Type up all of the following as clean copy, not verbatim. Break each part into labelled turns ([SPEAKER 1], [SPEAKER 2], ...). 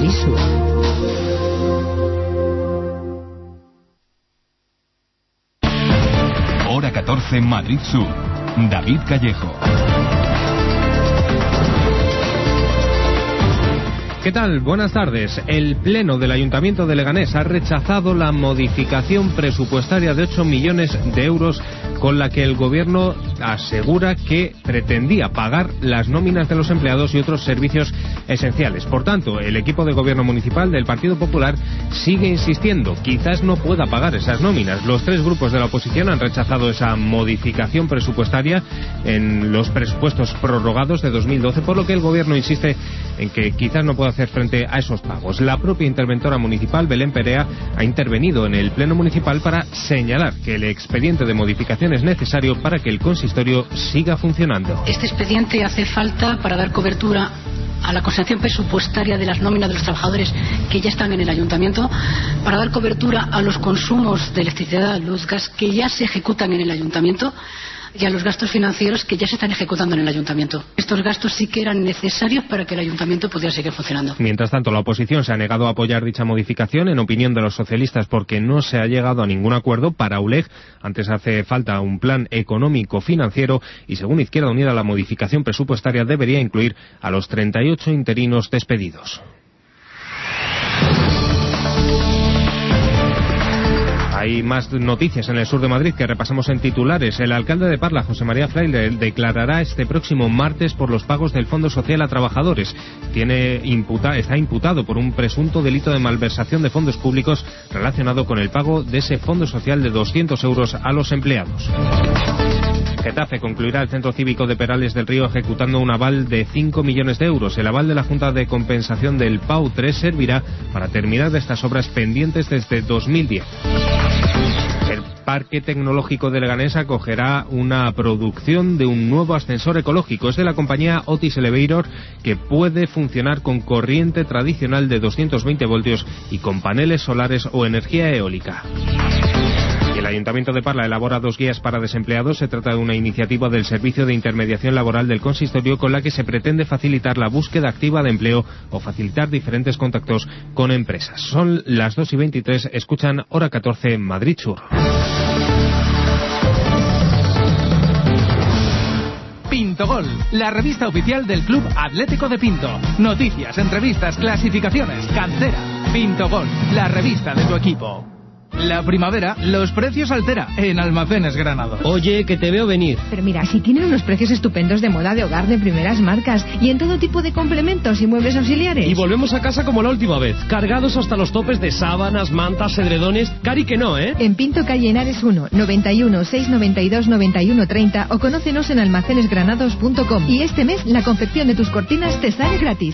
[SPEAKER 1] Madrid Sur.
[SPEAKER 2] Hora 14, Madrid Sur. David Callejo.
[SPEAKER 3] ¿Qué tal? Buenas tardes. El Pleno del Ayuntamiento de Leganés ha rechazado la modificación presupuestaria de 8 millones de euros con la que el Gobierno asegura que pretendía pagar las nóminas de los empleados y otros servicios esenciales. Por tanto, el equipo de Gobierno municipal del Partido Popular sigue insistiendo. Quizás no pueda pagar esas nóminas. Los tres grupos de la oposición han rechazado esa modificación presupuestaria en los presupuestos prorrogados de 2012, por lo que el Gobierno insiste en que quizás no pueda hacer frente a esos pagos. La propia interventora municipal, Belén Perea, ha intervenido en el Pleno Municipal para señalar que el expediente de modificación es necesario para que el consistorio siga funcionando.
[SPEAKER 4] Este expediente hace falta para dar cobertura a la consignación presupuestaria de las nóminas de los trabajadores que ya están en el ayuntamiento, para dar cobertura a los consumos de electricidad, luz, gas que ya se ejecutan en el ayuntamiento y a los gastos financieros que ya se están ejecutando en el ayuntamiento. Estos gastos sí que eran necesarios para que el ayuntamiento pudiera seguir funcionando.
[SPEAKER 3] Mientras tanto, la oposición se ha negado a apoyar dicha modificación, en opinión de los socialistas, porque no se ha llegado a ningún acuerdo. Para ULEG, antes hace falta un plan económico-financiero y, según Izquierda Unida, la modificación presupuestaria debería incluir a los 38 interinos despedidos. Hay más noticias en el sur de Madrid que repasamos en titulares. El alcalde de Parla, José María Fraile, declarará este próximo martes por los pagos del Fondo Social a trabajadores. Está imputado por un presunto delito de malversación de fondos públicos relacionado con el pago de ese Fondo Social de 200 euros a los empleados. Getafe concluirá el Centro Cívico de Perales del Río ejecutando un aval de 5 millones de euros. El aval de la Junta de Compensación del PAU 3 servirá para terminar de estas obras pendientes desde 2010. El Parque Tecnológico de Leganés acogerá una producción de un nuevo ascensor ecológico. Es de la compañía Otis Elevator, que puede funcionar con corriente tradicional de 220 voltios y con paneles solares o energía eólica. El Ayuntamiento de Parla elabora 2 guías para desempleados. Se trata de una iniciativa del Servicio de Intermediación Laboral del Consistorio con la que se pretende facilitar la búsqueda activa de empleo o facilitar diferentes contactos con empresas. Son las 2:23, escuchan Hora 14, Madrid Sur.
[SPEAKER 5] Pintogol, la revista oficial del Club Atlético de Pinto. Noticias, entrevistas, clasificaciones, cantera. Pintogol, la revista de tu equipo. La primavera, los precios altera en Almacenes Granado.
[SPEAKER 6] Oye, que te veo venir.
[SPEAKER 7] Pero mira, si tienen unos precios estupendos de moda de hogar de primeras marcas y en todo tipo de complementos y muebles auxiliares.
[SPEAKER 6] Y volvemos a casa como la última vez, cargados hasta los topes de sábanas, mantas, edredones. Cari que no, ¿eh?
[SPEAKER 7] En Pinto Calle Henares 1, 91 692 91 30 o conócenos en almacenesgranados.com. Y este mes la confección de tus cortinas te sale gratis.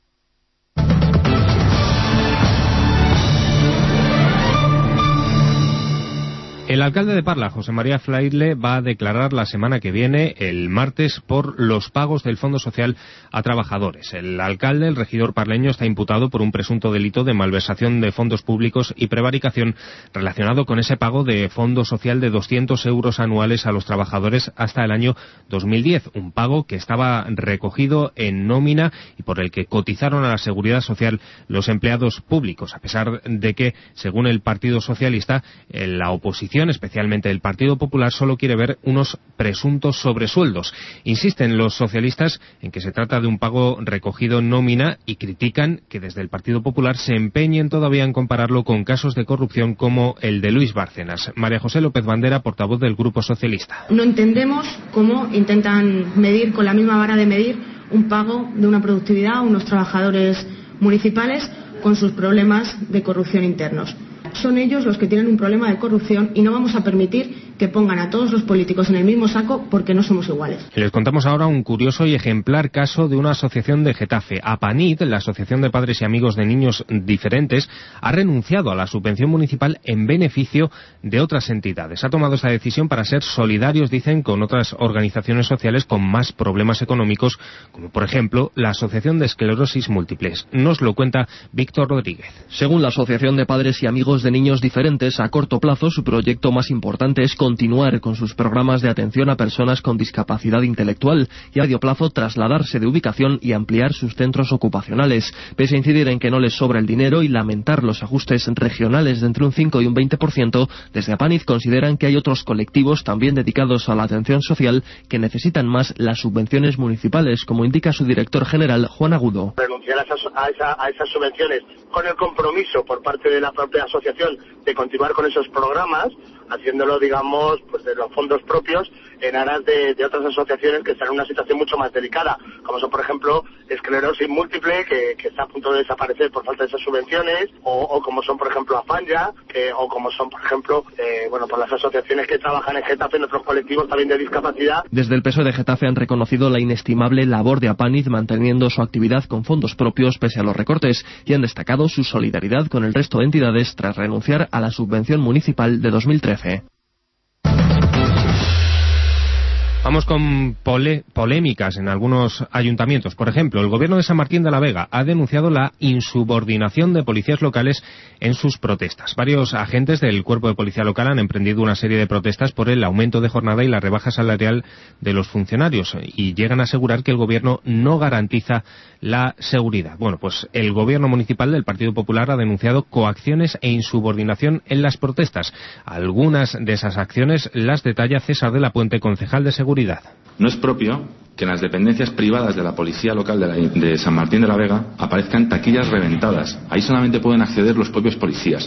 [SPEAKER 3] El alcalde de Parla, José María Fraile, va a declarar la semana que viene, el martes, por los pagos del Fondo Social a trabajadores. El alcalde, el regidor parleño, está imputado por un presunto delito de malversación de fondos públicos y prevaricación relacionado con ese pago de Fondo Social de 200 euros anuales a los trabajadores hasta el año 2010. Un pago que estaba recogido en nómina y por el que cotizaron a la Seguridad Social los empleados públicos, a pesar de que, según el Partido Socialista, la oposición, especialmente el Partido Popular, solo quiere ver unos presuntos sobresueldos. Insisten los socialistas en que se trata de un pago recogido en nómina y critican que desde el Partido Popular se empeñen todavía en compararlo con casos de corrupción como el de Luis Bárcenas. María José López Bandera, portavoz del Grupo Socialista.
[SPEAKER 8] No entendemos cómo intentan medir con la misma vara de medir un pago de una productividad a unos trabajadores municipales con sus problemas de corrupción internos. Son ellos los que tienen un problema de corrupción y no vamos a permitir que pongan a todos los políticos en el mismo saco porque no somos iguales.
[SPEAKER 3] Les contamos ahora un curioso y ejemplar caso de una asociación de Getafe. APANID, la Asociación de Padres y Amigos de Niños Diferentes, ha renunciado a la subvención municipal en beneficio de otras entidades. Ha tomado esta decisión para ser solidarios, dicen, con otras organizaciones sociales con más problemas económicos, como por ejemplo la Asociación de Esclerosis Múltiples. Nos lo cuenta Víctor Rodríguez.
[SPEAKER 9] Según la Asociación de Padres y Amigos de Niños Diferentes, a corto plazo su proyecto más importante es
[SPEAKER 1] continuar con sus programas de atención a personas con discapacidad intelectual y a medio plazo trasladarse de ubicación y ampliar sus centros ocupacionales. Pese a incidir en que no les sobra el dinero y lamentar los ajustes regionales de entre un 5 y un 20%, desde Apaniz consideran que hay otros colectivos también dedicados a la atención social que necesitan más las subvenciones municipales, como indica su director general, Juan Agudo.
[SPEAKER 9] Renunciar a esas subvenciones con el compromiso por parte de la propia asociación de continuar con esos programas, haciéndolo, digamos, pues de los fondos propios en aras de otras asociaciones que están en una situación mucho más delicada, como son, por ejemplo, esclerosis múltiple, que está a punto de desaparecer por falta de esas subvenciones, o como son, por ejemplo, Afanya, o como son, por ejemplo, por las asociaciones que trabajan en Getafe, en otros colectivos también de discapacidad.
[SPEAKER 1] Desde el PSOE de Getafe han reconocido la inestimable labor de Apaniz manteniendo su actividad con fondos propios pese a los recortes y han destacado su solidaridad con el resto de entidades tras renunciar a la subvención municipal de 2013.
[SPEAKER 3] Vamos con polémicas en algunos ayuntamientos. Por ejemplo, el gobierno de San Martín de la Vega ha denunciado la insubordinación de policías locales en sus protestas. Varios agentes del cuerpo de policía local han emprendido una serie de protestas por el aumento de jornada y la rebaja salarial de los funcionarios y llegan a asegurar que el gobierno no garantiza la seguridad. Bueno, pues el gobierno municipal del Partido Popular ha denunciado coacciones e insubordinación en las protestas. Algunas de esas acciones las detalla César de la Puente, concejal de Seguridad.
[SPEAKER 10] No es propio que en las dependencias privadas de la policía local de San Martín de la Vega aparezcan taquillas reventadas. Ahí solamente pueden acceder los propios policías.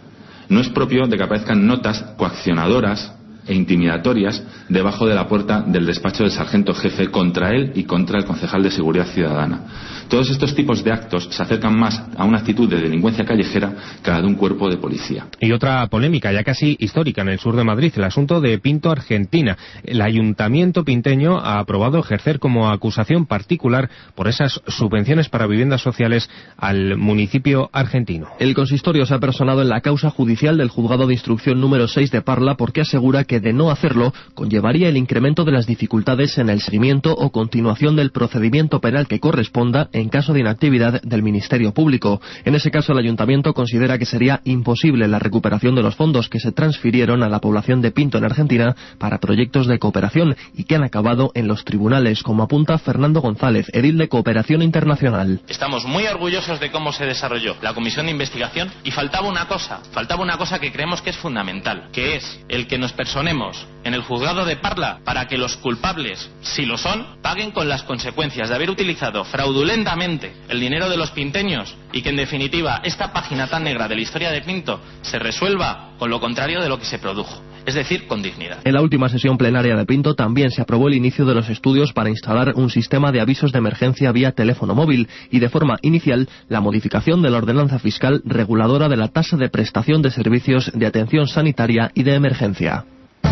[SPEAKER 10] No es propio de que aparezcan notas coaccionadoras e intimidatorias debajo de la puerta del despacho del sargento jefe contra él y contra el concejal de Seguridad Ciudadana. Todos estos tipos de actos se acercan más a una actitud de delincuencia callejera que a la de un cuerpo de policía.
[SPEAKER 3] Y otra polémica ya casi histórica en el sur de Madrid, el asunto de Pinto, Argentina. El ayuntamiento pinteño ha aprobado ejercer como acusación particular por esas subvenciones para viviendas sociales al municipio argentino.
[SPEAKER 1] El consistorio se ha personado en la causa judicial del juzgado de instrucción número 6 de Parla porque asegura que de no hacerlo conllevaría el incremento de las dificultades en el seguimiento o continuación del procedimiento penal que corresponda en caso de inactividad del Ministerio Público. En ese caso, el Ayuntamiento considera que sería imposible la recuperación de los fondos que se transfirieron a la población de Pinto en Argentina para proyectos de cooperación y que han acabado en los tribunales, como apunta Fernando González, edil de Cooperación Internacional.
[SPEAKER 11] Estamos muy orgullosos de cómo se desarrolló la comisión de investigación y faltaba una cosa que creemos que es fundamental, que es el que nos personemos en el juzgado de Parla para que los culpables, si lo son, paguen con las consecuencias de haber utilizado fraudulentamente el dinero de los pinteños y que en definitiva esta página tan negra de la historia de Pinto se resuelva con lo contrario de lo que se produjo, es decir, con dignidad.
[SPEAKER 1] En la última sesión plenaria de Pinto también se aprobó el inicio de los estudios para instalar un sistema de avisos de emergencia vía teléfono móvil y de forma inicial la modificación de la ordenanza fiscal reguladora de la tasa de prestación de servicios de atención sanitaria y de emergencia.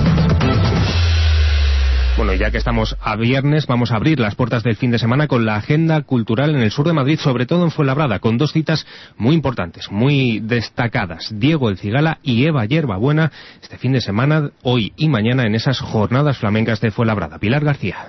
[SPEAKER 3] Bueno, ya que estamos a viernes, vamos a abrir las puertas del fin de semana con la agenda cultural en el sur de Madrid, sobre todo en Fuenlabrada, con dos citas muy importantes, muy destacadas. Diego el Cigala y Eva Yerbabuena, este fin de semana, hoy y mañana, en esas jornadas flamencas de Fuenlabrada. Pilar García.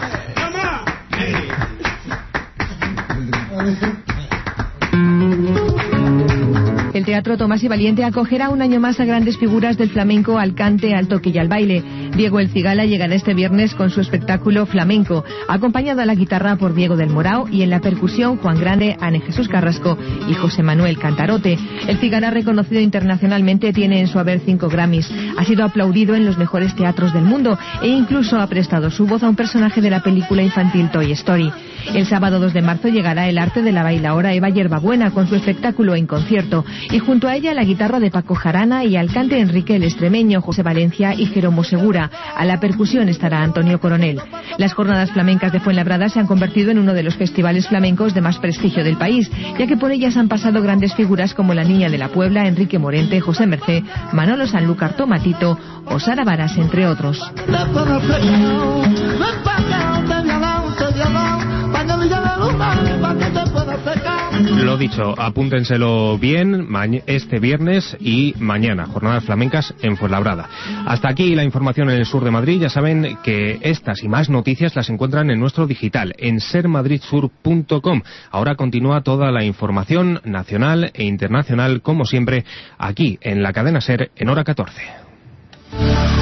[SPEAKER 7] El Teatro Tomás y Valiente acogerá un año más a grandes figuras del flamenco al cante, al toque y al baile. Diego el Cigala llegará este viernes con su espectáculo Flamenco, acompañado a la guitarra por Diego del Morao y en la percusión Juan Grande, Ane Jesús Carrasco y José Manuel Cantarote. El Cigala, reconocido internacionalmente, tiene en su haber 5 Grammys. Ha sido aplaudido en los mejores teatros del mundo e incluso ha prestado su voz a un personaje de la película infantil Toy Story. El sábado 2 de marzo llegará el arte de la bailaora Eva Yerbabuena con su espectáculo en concierto y junto a ella la guitarra de Paco Jarana y al cante Enrique el Extremeño, José Valencia y Jeromo Segura. A la percusión estará Antonio Coronel. Las jornadas flamencas de Fuenlabrada se han convertido en uno de los festivales flamencos de más prestigio del país, ya que por ellas han pasado grandes figuras como la Niña de la Puebla, Enrique Morente, José Mercé, Manolo Sanlúcar Tomatito o Sara Varas, entre otros.
[SPEAKER 3] Lo dicho, apúntenselo bien, este viernes y mañana, jornadas flamencas en Fuenlabrada. Hasta aquí la información en el sur de Madrid. Ya saben que estas y más noticias las encuentran en nuestro digital, en sermadridsur.com. Ahora continúa toda la información nacional e internacional, como siempre, aquí en la cadena SER en hora 14.